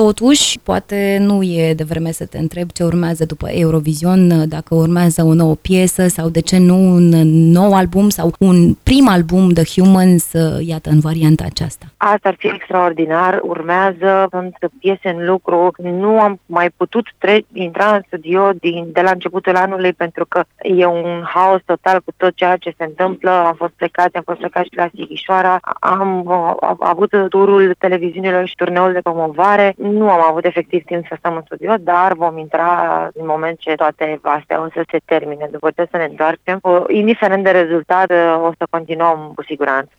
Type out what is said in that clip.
Totuși, poate nu e de vreme să te întreb ce urmează după Eurovision, dacă urmează o nouă piesă sau de ce nu un nou album sau un prim album The Humans, iată, în varianta aceasta. Asta ar fi extraordinar. Urmează, sunt piese în lucru. Nu am mai putut intra în studio de la începutul anului pentru că e un haos total cu tot ceea ce se întâmplă. Am fost plecat și la Sighișoara. Am avut turul televiziunilor și turneul de promovare. Nu am avut efectiv timp să stăm în studio, dar vom intra în moment ce toate astea o să se termine. După ce să ne întoarcem, indiferent de rezultat, o să continuăm cu siguranță.